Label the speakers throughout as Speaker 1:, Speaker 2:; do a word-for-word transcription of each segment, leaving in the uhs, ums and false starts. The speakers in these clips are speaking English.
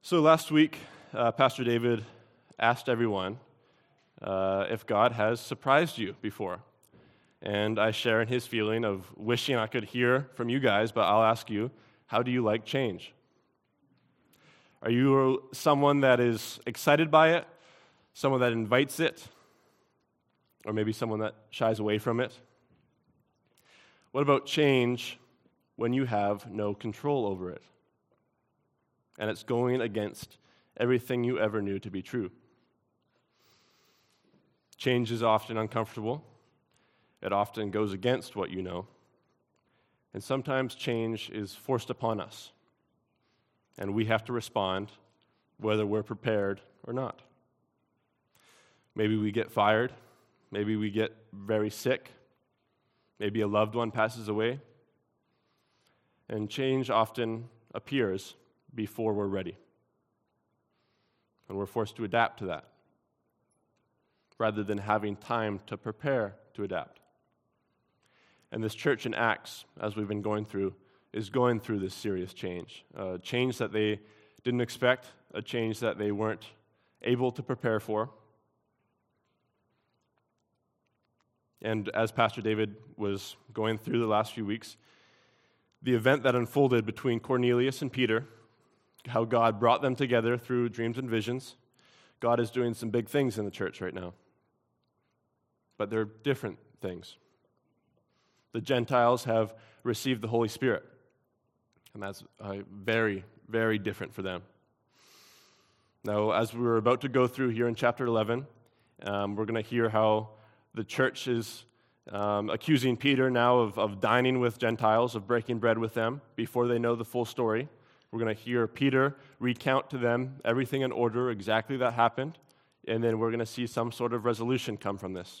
Speaker 1: So last week, uh, Pastor David asked everyone uh, if God has surprised you before. And I share in his feeling of wishing I could hear from you guys, but I'll ask you, how do you like change? Are you someone that is excited by it, someone that invites it, or maybe someone that shies away from it? What about change when you have no control over it, and it's going against everything you ever knew to be true? Change is often uncomfortable. It often goes against what you know. And sometimes change is forced upon us, and we have to respond whether we're prepared or not. Maybe we get fired. Maybe we get very sick. Maybe a loved one passes away. And change often appears before we're ready. And we're forced to adapt to that, rather than having time to prepare to adapt. And this church in Acts, as we've been going through, is going through this serious change. A change that they didn't expect, a change that they weren't able to prepare for. And as Pastor David was going through the last few weeks, the event that unfolded between Cornelius and Peter, how God brought them together through dreams and visions. God is doing some big things in the church right now. But they're different things. The Gentiles have received the Holy Spirit, and that's uh, very, very different for them. Now, as we're about to go through here in chapter eleven, um, we're going to hear how the church is um, accusing Peter now of, of dining with Gentiles, of breaking bread with them, before they know the full story. We're going to hear Peter recount to them everything in order, exactly that happened, and then we're going to see some sort of resolution come from this.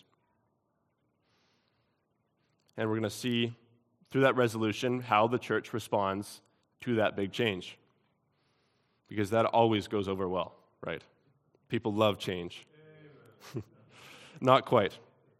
Speaker 1: And we're going to see, through that resolution, how the church responds to that big change. Because that always goes over well, right? People love change. Not quite.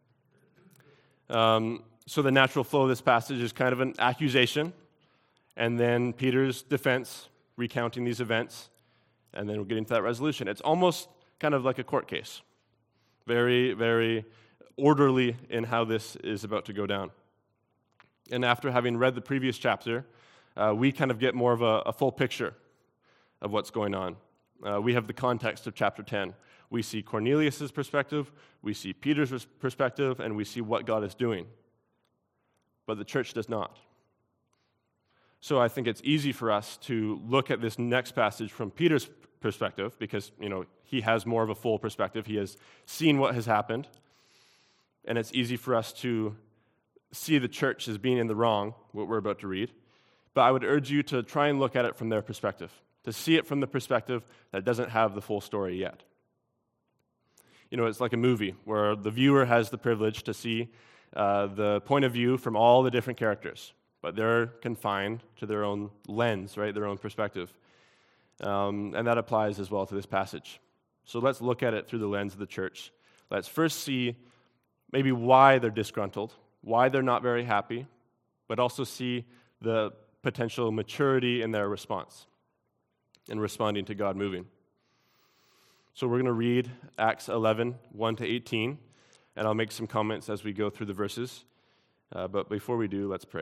Speaker 1: Um, so the natural flow of this passage is kind of an accusation, and then Peter's defense, recounting these events, and then we're getting to that resolution. It's almost kind of like a court case. Very, very orderly in how this is about to go down. And after having read the previous chapter, uh, we kind of get more of a, a full picture of what's going on. Uh, we have the context of chapter ten. We see Cornelius' perspective, we see Peter's perspective, and we see what God is doing. But the church does not. So I think it's easy for us to look at this next passage from Peter's perspective, because, you know, he has more of a full perspective. He has seen what has happened. And it's easy for us to see the church as being in the wrong, what we're about to read. But I would urge you to try and look at it from their perspective, to see it from the perspective that doesn't have the full story yet. You know, it's like a movie where the viewer has the privilege to see uh, the point of view from all the different characters, but they're confined to their own lens, right, their own perspective. Um, and that applies as well to this passage. So let's look at it through the lens of the church. Let's first see maybe why they're disgruntled, why they're not very happy, but also see the potential maturity in their response in responding to God moving. So we're going to read Acts eleven, one to eighteen, and I'll make some comments as we go through the verses. Uh, but before we do, let's pray.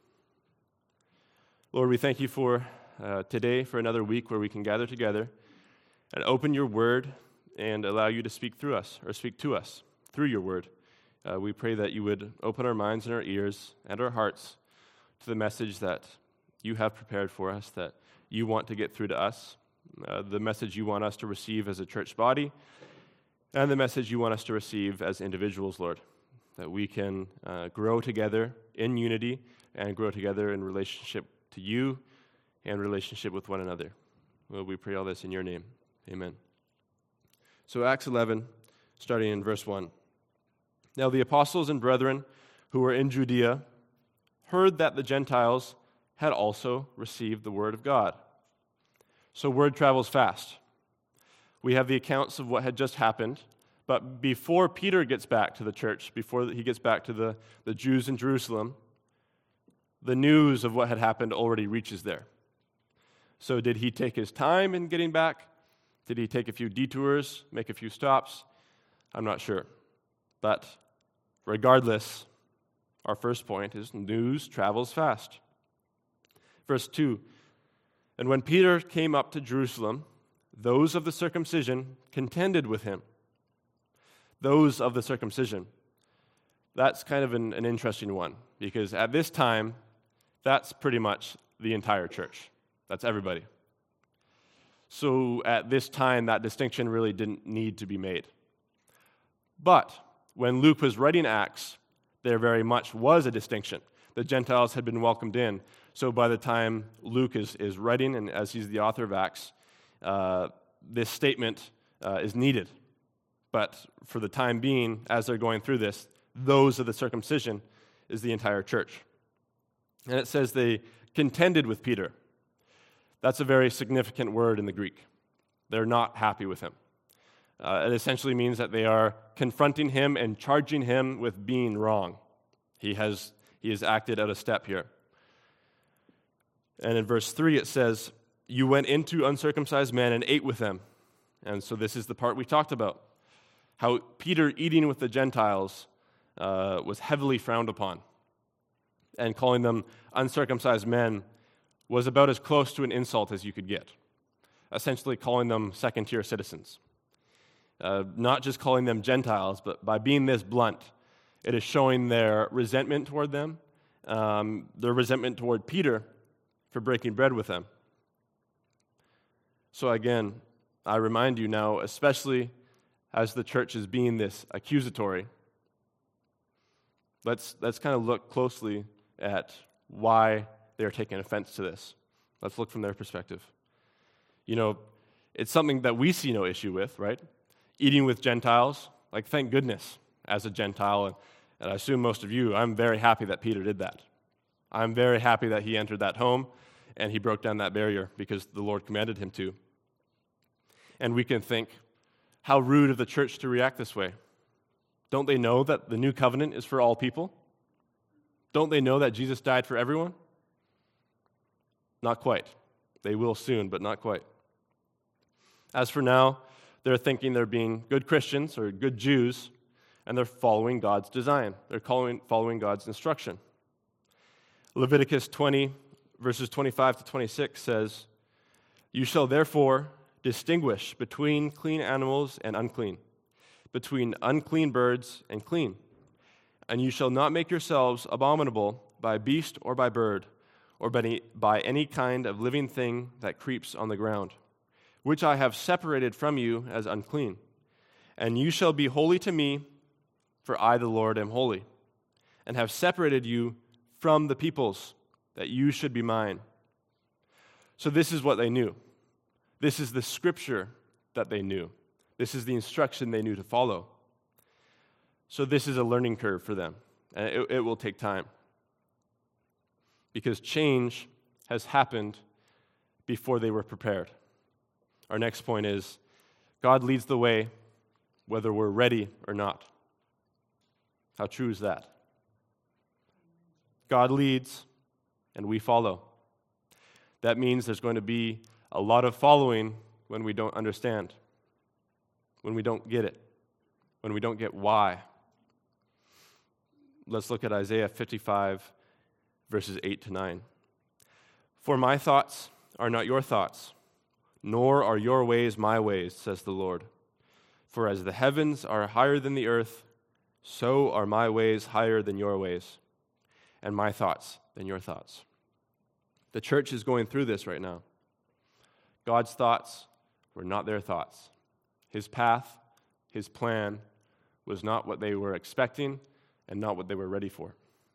Speaker 1: Lord, we thank you for uh, today, for another week where we can gather together and open your word and allow you to speak through us, or speak to us through your word. Uh, we pray that you would open our minds and our ears and our hearts to the message that you have prepared for us, that you want to get through to us, uh, the message you want us to receive as a church body, and the message you want us to receive as individuals, Lord, that we can uh, grow together in unity and grow together in relationship to you and relationship with one another. Well, we pray all this in your name. Amen. So Acts eleven, starting in verse one. Now the apostles and brethren who were in Judea heard that the Gentiles had also received the word of God. So word travels fast. We have the accounts of what had just happened, but before Peter gets back to the church, before he gets back to the, the Jews in Jerusalem, the news of what had happened already reaches there. So did he take his time in getting back? Did he take a few detours, make a few stops? I'm not sure. But regardless, our first point is news travels fast. Verse two, and when Peter came up to Jerusalem, those of the circumcision contended with him. Those of the circumcision. That's kind of an, an interesting one, because at this time, that's pretty much the entire church. That's everybody. So at this time, that distinction really didn't need to be made. But when Luke was writing Acts, there very much was a distinction. The Gentiles had been welcomed in. So by the time Luke is, is writing, and as he's the author of Acts, uh, this statement uh, is needed. But for the time being, as they're going through this, those of the circumcision is the entire church. And it says they contended with Peter. That's a very significant word in the Greek. They're not happy with him. Uh, it essentially means that they are confronting him and charging him with being wrong. He has, he has acted out of step here. And in verse three it says, you went into uncircumcised men and ate with them. And so this is the part we talked about. How Peter eating with the Gentiles uh, was heavily frowned upon. And calling them uncircumcised men was about as close to an insult as you could get. Essentially calling them second-tier citizens. Uh, not just calling them Gentiles, but by being this blunt, it is showing their resentment toward them, um, their resentment toward Peter for breaking bread with them. So again, I remind you now, especially as the church is being this accusatory, let's let's kind of look closely at why they're taking offense to this. Let's look from their perspective. You know, it's something that we see no issue with, right? Eating with Gentiles, like thank goodness as a Gentile, and, and I assume most of you, I'm very happy that Peter did that. I'm very happy that he entered that home and he broke down that barrier because the Lord commanded him to. And we can think, how rude of the church to react this way. Don't they know that the new covenant is for all people? Don't they know that Jesus died for everyone? Not quite. They will soon, but not quite. As for now, they're thinking they're being good Christians or good Jews, and they're following God's design. They're following, following God's instruction. Leviticus twenty, verses twenty-five to twenty-six says, you shall therefore distinguish between clean animals and unclean, between unclean birds and clean. And you shall not make yourselves abominable by beast or by bird, or by any, by any kind of living thing that creeps on the ground, which I have separated from you as unclean. And you shall be holy to me, for I, the Lord, am holy, and have separated you from the peoples, that you should be mine. So this is what they knew. This is the scripture that they knew. This is the instruction they knew to follow. So this is a learning curve for them, and it, it will take time. Because change has happened before they were prepared. Our next point is, God leads the way whether we're ready or not. How true is that? God leads, and we follow. That means there's going to be a lot of following when we don't understand, when we don't get it, when we don't get why. Let's look at Isaiah fifty-five, verses eight to nine. For my thoughts are not your thoughts, nor are your ways my ways, says the Lord. For as the heavens are higher than the earth, so are my ways higher than your ways, and my thoughts than your thoughts. The church is going through this right now. God's thoughts were not their thoughts. His path, his plan, was not what they were expecting and not what they were ready for.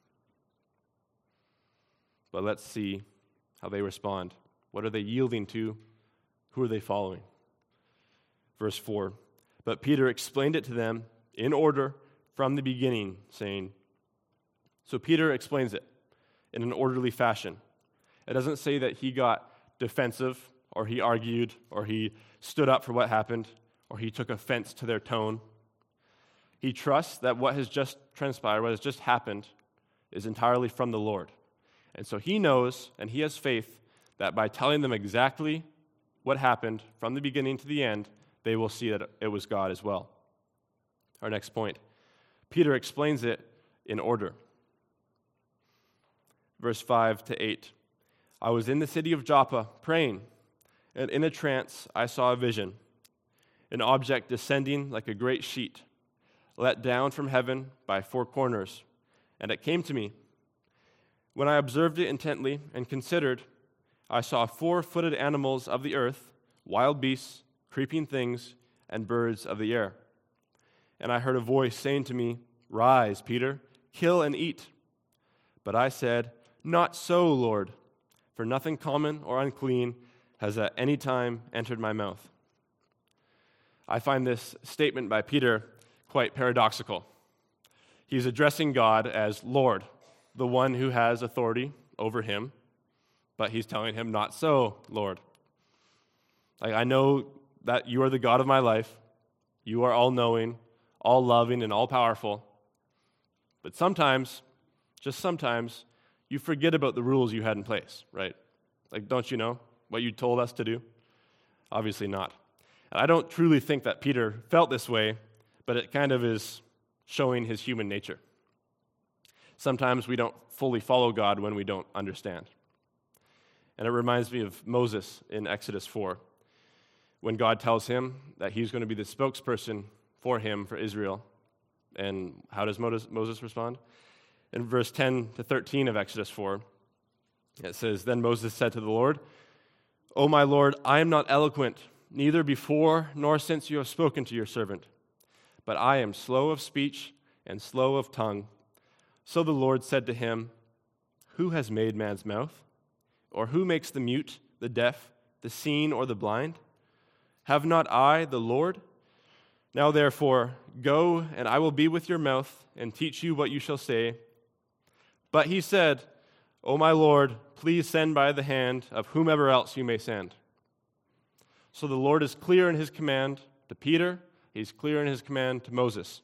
Speaker 1: But let's see how they respond. What are they yielding to? Who are they following? Verse four, but Peter explained it to them in order from the beginning, saying, so Peter explains it in an orderly fashion. It doesn't say that he got defensive, or he argued, or he stood up for what happened, or he took offense to their tone. He trusts that what has just transpired, what has just happened, is entirely from the Lord. And so he knows, and he has faith, that by telling them exactly what happened from the beginning to the end, they will see that it was God as well. Our next point, Peter explains it in order. Verse five to eight. I was in the city of Joppa praying, and in a trance I saw a vision, an object descending like a great sheet, let down from heaven by four corners, and it came to me. When I observed it intently and considered, I saw four-footed animals of the earth, wild beasts, creeping things, and birds of the air. And I heard a voice saying to me, Rise, Peter, kill and eat. But I said, Not so, Lord, for nothing common or unclean has at any time entered my mouth. I find this statement by Peter quite paradoxical. He's addressing God as Lord, the one who has authority over him, but he's telling him, Not so, Lord. Like, I know that you are the God of my life. You are all-knowing, all-loving, and all-powerful. But sometimes, just sometimes, you forget about the rules you had in place, right? Like, don't you know what you told us to do? Obviously not. And I don't truly think that Peter felt this way, but it kind of is showing his human nature. Sometimes we don't fully follow God when we don't understand. And it reminds me of Moses in Exodus four, when God tells him that he's going to be the spokesperson for him, for Israel. And how does Moses respond? In verse ten to thirteen of Exodus four, it says, Then Moses said to the Lord, O my Lord, I am not eloquent, neither before nor since you have spoken to your servant, but I am slow of speech and slow of tongue. So the Lord said to him, Who has made man's mouth? Or who makes the mute, the deaf, the seen, or the blind? Have not I, the Lord? Now therefore, go, and I will be with your mouth, and teach you what you shall say. But he said, O my Lord, please send by the hand of whomever else you may send. So the Lord is clear in his command to Peter. He's clear in his command to Moses.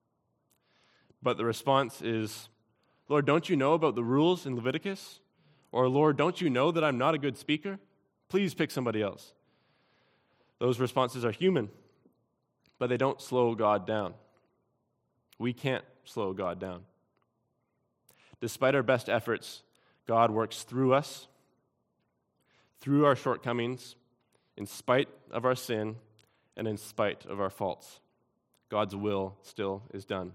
Speaker 1: But the response is, Lord, don't you know about the rules in Leviticus? Or, Lord, don't you know that I'm not a good speaker? Please pick somebody else. Those responses are human, but they don't slow God down. We can't slow God down. Despite our best efforts, God works through us, through our shortcomings, in spite of our sin, and in spite of our faults. God's will still is done.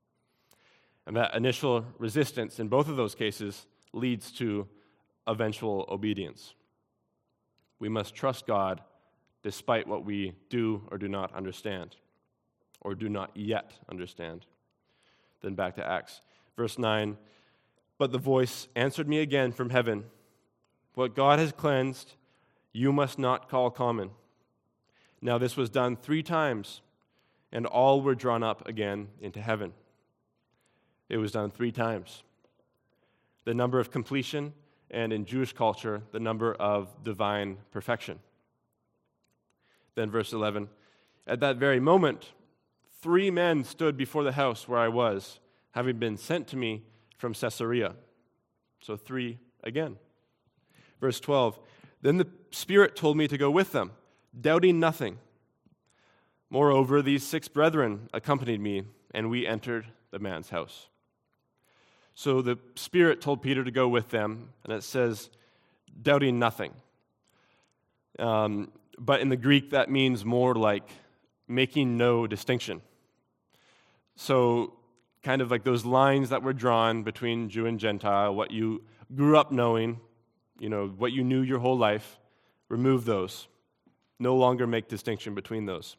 Speaker 1: And that initial resistance in both of those cases leads to eventual obedience. We must trust God despite what we do or do not understand, or do not yet understand. Then back to Acts. Verse nine, But the voice answered me again from heaven, What God has cleansed, you must not call common. Now this was done three times, and all were drawn up again into heaven. It was done three times. The number of completion, and in Jewish culture, the number of divine perfection. Then verse eleven, At that very moment, three men stood before the house where I was, having been sent to me from Caesarea. So three again. Verse twelve, Then the Spirit told me to go with them, doubting nothing. Moreover, these six brethren accompanied me, and we entered the man's house. So the Spirit told Peter to go with them, and it says, doubting nothing. Um, but in the Greek, that means more like making no distinction. So kind of like those lines that were drawn between Jew and Gentile, what you grew up knowing, you know, what you knew your whole life, remove those. No longer make distinction between those.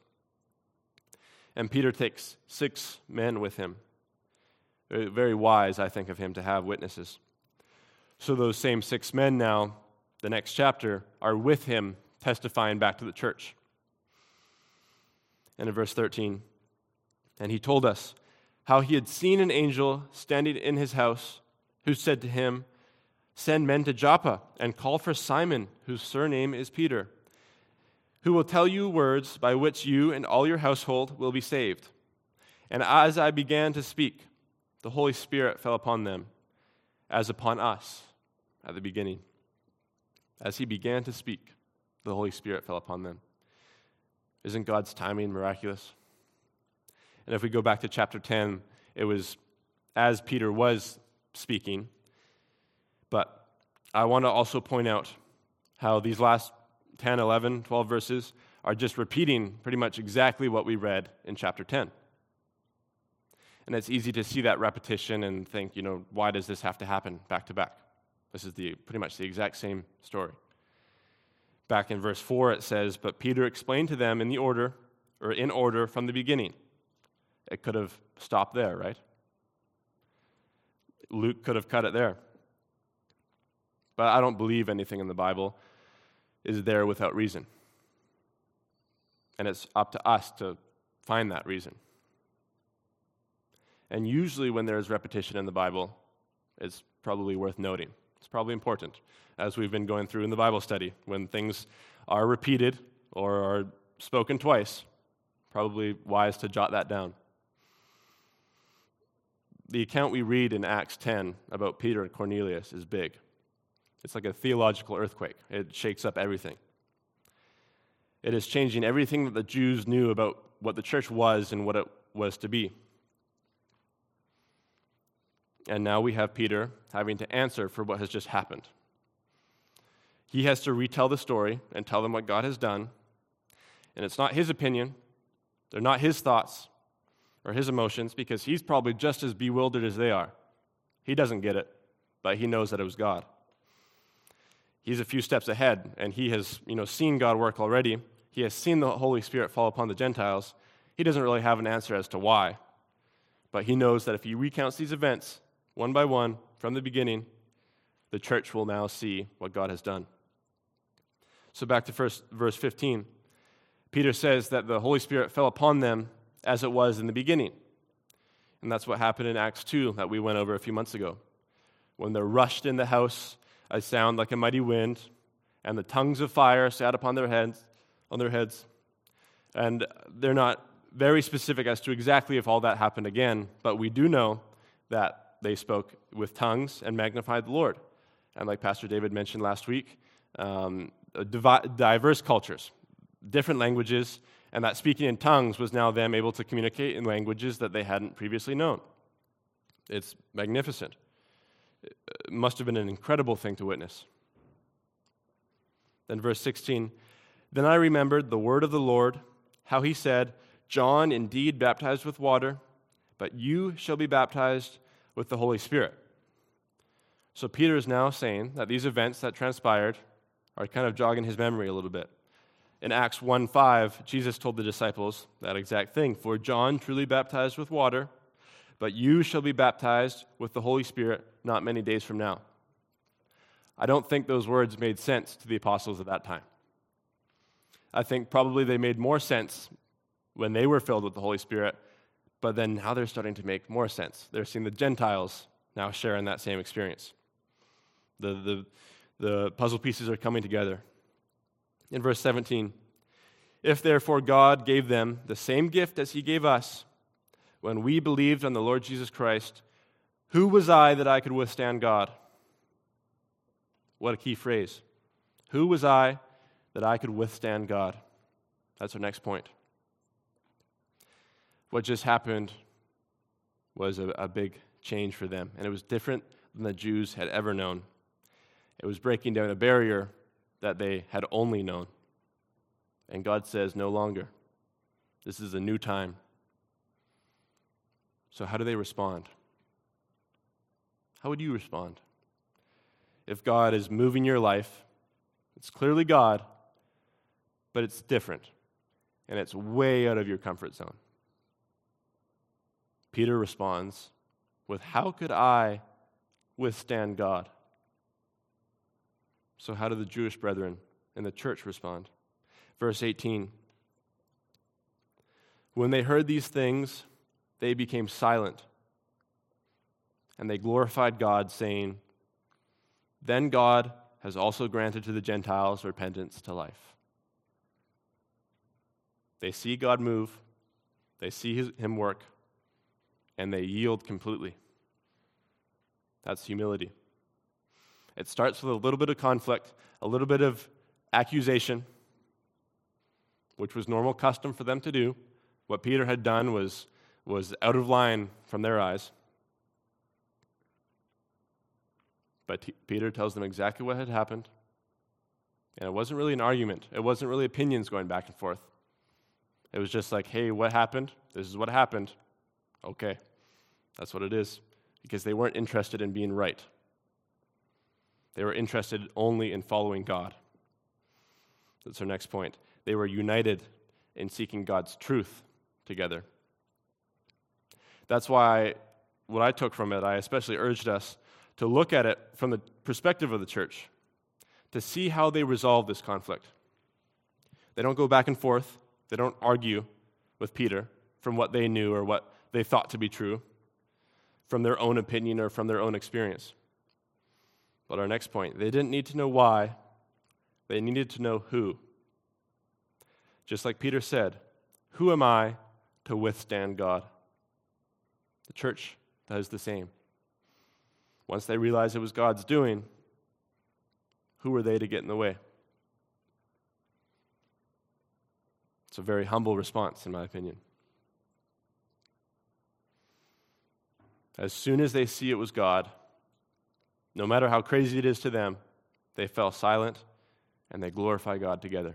Speaker 1: And Peter takes six men with him. Very wise, I think, of him to have witnesses. So those same six men now, the next chapter, are with him testifying back to the church. And in verse thirteen, And he told us how he had seen an angel standing in his house who said to him, Send men to Joppa and call for Simon, whose surname is Peter, who will tell you words by which you and all your household will be saved. And as I began to speak, the Holy Spirit fell upon them, as upon us at the beginning. As he began to speak, the Holy Spirit fell upon them. Isn't God's timing miraculous? And if we go back to chapter ten, it was as Peter was speaking. But I want to also point out how these last ten, eleven, twelve verses are just repeating pretty much exactly what we read in chapter ten. And it's easy to see that repetition and think, you know, why does this have to happen back to back? This is the pretty much the exact same story. Back in verse four, it says, "But Peter explained to them in the order, or in order from the beginning." It could have stopped there, right? Luke could have cut it there. But I don't believe anything in the Bible is there without reason. And it's up to us to find that reason. And usually when there's repetition in the Bible, it's probably worth noting. It's probably important, as we've been going through in the Bible study. When things are repeated or are spoken twice, probably wise to jot that down. The account we read in Acts ten about Peter and Cornelius is big. It's like a theological earthquake. It shakes up everything. It is changing everything that the Jews knew about what the church was and what it was to be. And now we have Peter having to answer for what has just happened. He has to retell the story and tell them what God has done. And it's not his opinion. They're not his thoughts or his emotions, because he's probably just as bewildered as they are. He doesn't get it, but he knows that it was God. He's a few steps ahead, and he has, you know, seen God work already. He has seen the Holy Spirit fall upon the Gentiles. He doesn't really have an answer as to why, but he knows that if he recounts these events one by one from the beginning, the church will now see what God has done. So back to first, verse fifteen. Peter says that the Holy Spirit fell upon them as it was in the beginning. And that's what happened in Acts two that we went over a few months ago. When they're rushed in the house, a sound like a mighty wind, and the tongues of fire sat upon their heads, on their heads. And they're not very specific as to exactly if all that happened again, but we do know that they spoke with tongues and magnified the Lord. And like Pastor David mentioned last week, um, divi- diverse cultures, different languages, and that speaking in tongues was now them able to communicate in languages that they hadn't previously known. It's magnificent. It must have been an incredible thing to witness. Then verse sixteen, "Then I remembered the word of the Lord, how he said, 'John indeed baptized with water, but you shall be baptized with the Holy Spirit.'" So Peter is now saying that these events that transpired are kind of jogging his memory a little bit. In Acts one five, Jesus told the disciples that exact thing. "For John truly baptized with water, but you shall be baptized with the Holy Spirit not many days from now." I don't think those words made sense to the apostles at that time. I think probably they made more sense when they were filled with the Holy Spirit, but then now they're starting to make more sense. They're seeing the Gentiles now sharing that same experience. The, the, the puzzle pieces are coming together. In verse seventeen, "If therefore God gave them the same gift as he gave us when we believed on the Lord Jesus Christ, who was I that I could withstand God?" What a key phrase. Who was I that I could withstand God? That's our next point. What just happened was a, a big change for them, and it was different than the Jews had ever known. It was breaking down a barrier that they had only known. And God says, no longer. This is a new time. So how do they respond? How would you respond? If God is moving your life, it's clearly God, but it's different, and it's way out of your comfort zone. Peter responds with, "How could I withstand God?" So how do the Jewish brethren in the church respond? Verse eighteen, "When they heard these things, they became silent, and they glorified God, saying, 'Then God has also granted to the Gentiles repentance to life.'" They see God move, they see his, him work, and they yield completely. That's humility. It starts with a little bit of conflict, a little bit of accusation, which was normal custom for them to do. What Peter had done was, was out of line from their eyes. But T- Peter tells them exactly what had happened. And it wasn't really an argument. It wasn't really opinions going back and forth. It was just like, hey, what happened? This is what happened. Okay, that's what it is. Because they weren't interested in being right. They were interested only in following God. That's our next point. They were united in seeking God's truth together. That's why what I took from it, I especially urged us to look at it from the perspective of the church, to see how they resolve this conflict. They don't go back and forth. They don't argue with Peter from what they knew or what they thought to be true, from their own opinion or from their own experience. But our next point, they didn't need to know why. They needed to know who. Just like Peter said, who am I to withstand God? The church does the same. Once they realized it was God's doing, who were they to get in the way? It's a very humble response, in my opinion. As soon as they see it was God, no matter how crazy it is to them, they fell silent and they glorify God together.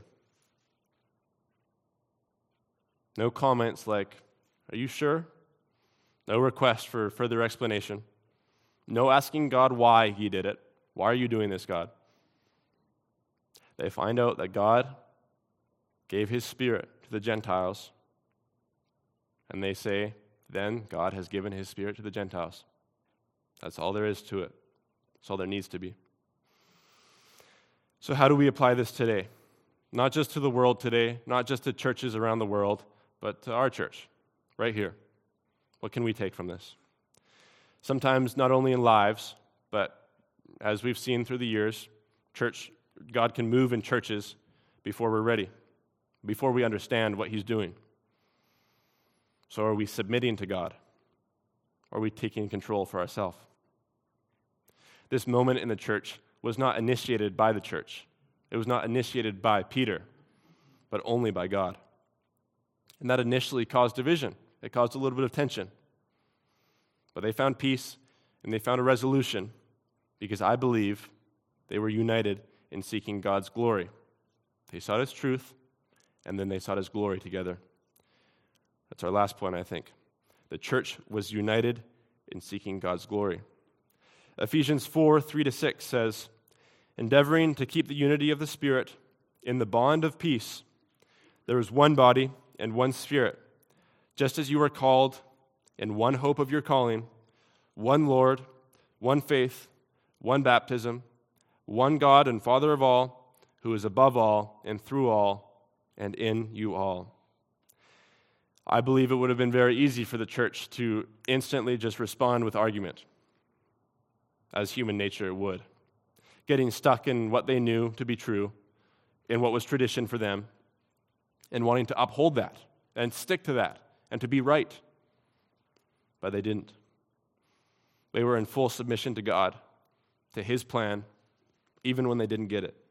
Speaker 1: No comments like, are you sure? No request for further explanation. No asking God why he did it. Why are you doing this, God? They find out that God gave his Spirit to the Gentiles, and they say, then God has given his Spirit to the Gentiles. That's all there is to it. That's all there needs to be. So how do we apply this today? Not just to the world today, not just to churches around the world, but to our church, right here. What can we take from this? Sometimes not only in lives, but as we've seen through the years, church, God can move in churches before we're ready, before we understand what he's doing. So are we submitting to God? Or are we taking control for ourselves? This moment in the church was not initiated by the church. It was not initiated by Peter, but only by God. And that initially caused division. It caused a little bit of tension. But they found peace, and they found a resolution, because I believe they were united in seeking God's glory. They sought his truth, and then they sought his glory together. That's our last point, I think. The church was united in seeking God's glory. Ephesians four, three to six says, endeavoring to keep the unity of the Spirit in the bond of peace, there is one body and one Spirit, just as you are called in one hope of your calling, one Lord, one faith, one baptism, one God and Father of all, who is above all and through all and in you all. I believe it would have been very easy for the church to instantly just respond with argument, as human nature would, getting stuck in what they knew to be true, in what was tradition for them, and wanting to uphold that and stick to that and to be right. But they didn't. They were in full submission to God, to his plan, even when they didn't get it.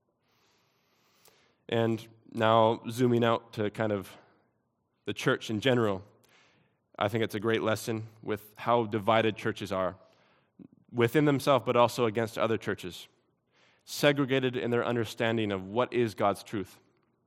Speaker 1: And now zooming out to kind of the church in general, I think it's a great lesson with how divided churches are, within themselves but also against other churches, segregated in their understanding of what is God's truth.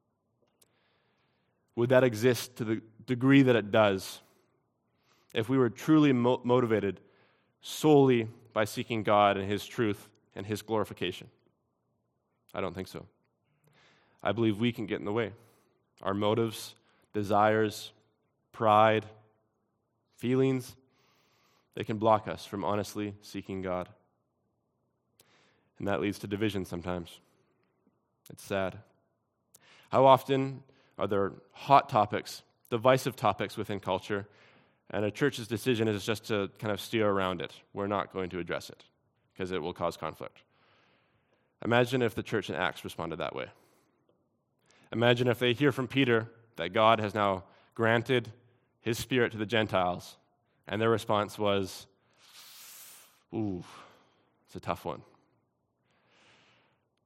Speaker 1: Would that exist to the degree that it does if we were truly mo- motivated solely by seeking God and his truth and his glorification? I don't think so. I believe we can get in the way. Our motives, desires, pride, feelings, they can block us from honestly seeking God. And that leads to division sometimes. It's sad. How often are there hot topics, divisive topics within culture, and a church's decision is just to kind of steer around it? We're not going to address it because it will cause conflict. Imagine if the church in Acts responded that way. Imagine if they hear from Peter that God has now granted his Spirit to the Gentiles, and their response was, ooh, it's a tough one.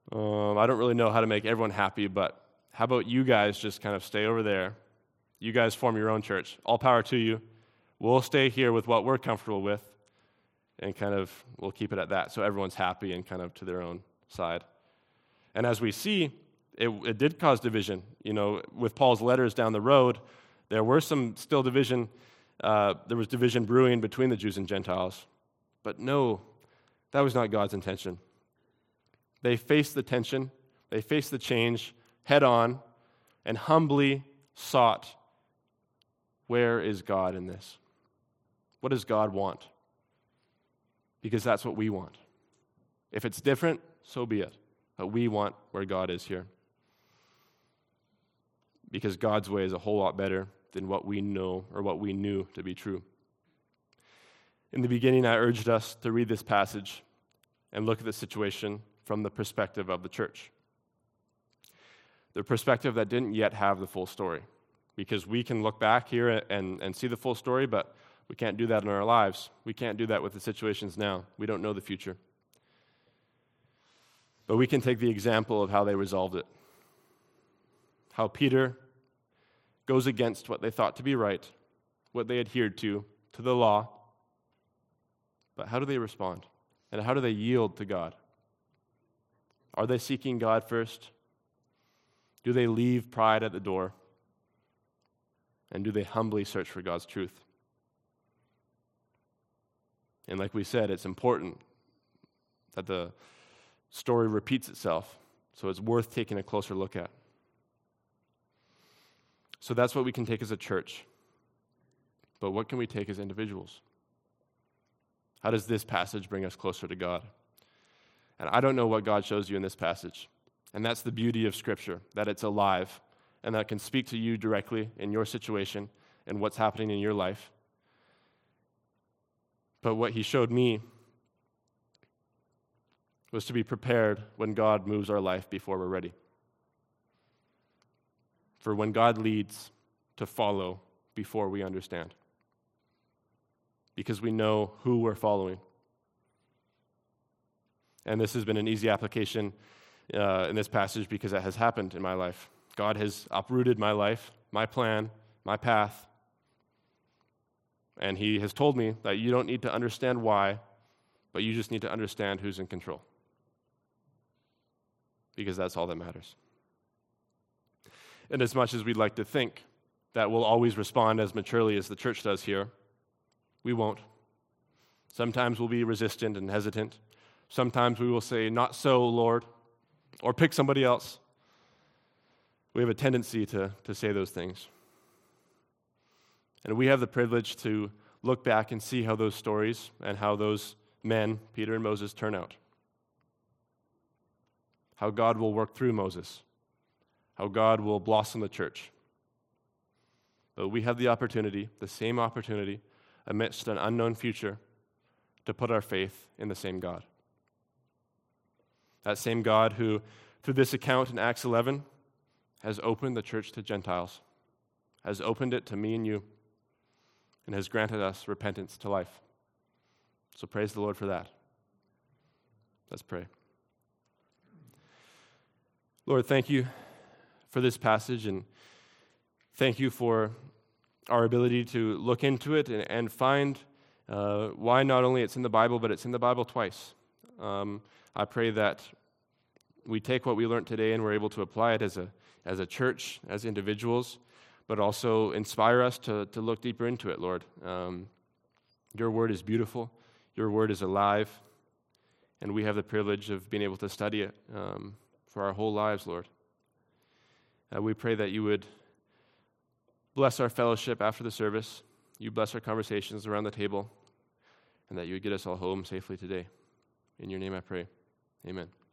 Speaker 1: Um, I don't really know how to make everyone happy, but how about you guys just kind of stay over there? You guys form your own church. All power to you. We'll stay here with what we're comfortable with, and kind of we'll keep it at that so everyone's happy and kind of to their own side. And as we see, it, it did cause division. You know, with Paul's letters down the road, there were some still division. Uh, there was division brewing between the Jews and Gentiles. But no, that was not God's intention. They faced the tension, they faced the change head on, and humbly sought, where is God in this? What does God want? Because that's what we want. If it's different, so be it. But we want where God is here. Because God's way is a whole lot better than what we know or what we knew to be true. In the beginning, I urged us to read this passage and look at the situation from the perspective of the church. The perspective that didn't yet have the full story. Because we can look back here and, and see the full story, but we can't do that in our lives. We can't do that with the situations now. We don't know the future. But we can take the example of how they resolved it. How Peter goes against what they thought to be right, what they adhered to, to the law. But how do they respond? And how do they yield to God? Are they seeking God first? Do they leave pride at the door? And do they humbly search for God's truth? And like we said, it's important that the story repeats itself, so it's worth taking a closer look at. So that's what we can take as a church. But what can we take as individuals? How does this passage bring us closer to God? And I don't know what God shows you in this passage. And that's the beauty of Scripture, that it's alive and that it can speak to you directly in your situation and what's happening in your life. But what he showed me was to be prepared when God moves our life before we're ready. For when God leads, to follow before we understand. Because we know who we're following. And this has been an easy application uh, in this passage because it has happened in my life. God has uprooted my life, my plan, my path. And he has told me that you don't need to understand why, but you just need to understand who's in control. Because that's all that matters. And as much as we'd like to think that we'll always respond as maturely as the church does here, we won't. Sometimes we'll be resistant and hesitant. Sometimes we will say, "Not so, Lord," or pick somebody else. We have a tendency to, to say those things. And we have the privilege to look back and see how those stories and how those men, Peter and Moses, turn out. How God will work through Moses. How God will blossom the church. But we have the opportunity, the same opportunity, amidst an unknown future, to put our faith in the same God. That same God who, through this account in Acts eleven, has opened the church to Gentiles, has opened it to me and you, and has granted us repentance to life. So praise the Lord for that. Let's pray. Lord, thank you for this passage, and thank you for our ability to look into it and, and find uh, why not only it's in the Bible, but it's in the Bible twice. Um, I pray that we take what we learned today and we're able to apply it as a as a church, as individuals, but also inspire us to, to look deeper into it, Lord. Um, your word is beautiful. Your word is alive. And we have the privilege of being able to study it um, for our whole lives, Lord. Uh, we pray that you would bless our fellowship after the service. You bless our conversations around the table. And that you would get us all home safely today. In your name I pray. Amen.